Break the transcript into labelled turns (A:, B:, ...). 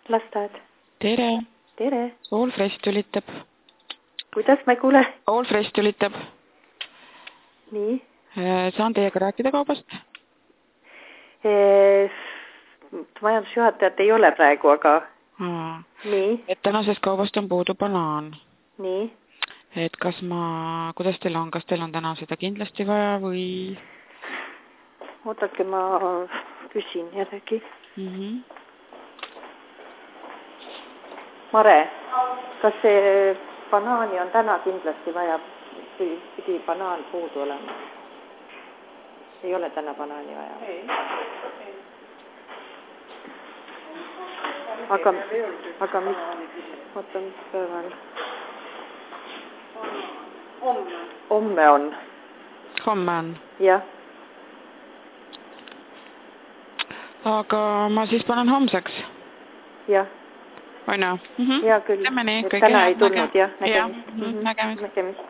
A: lasteaed.
B: Tere.
A: Tere.
B: All Fresh tülitab.
A: Kuidas ma ei kuule?
B: All Fresh tülitab.
A: Nii.
B: Saan teiega rääkida kaubast?
A: Majandusjuhatajat ei ole praegu, aga... Nii.
B: Et tänasest kaubast on puudu banaan.
A: Nii.
B: Et kuidas teil on? Kas teil on täna seda kindlasti vaja või...
A: Ootake, ma küsin järgi. Mare, kas see banaani on täna kindlasti vaja? Pidi banaan puudu olema. Ei ole täna banaani vaja. Ei. Aga mis päeval? Homme on.
B: Homme on?
A: Jah.
B: Aga ma siis panen homseks.
A: Jah.
B: Või no?
A: Jaa küll.
B: Lähme nii.
A: Täna ei tulnud, jah.
B: Nägemist.
A: Nägemist.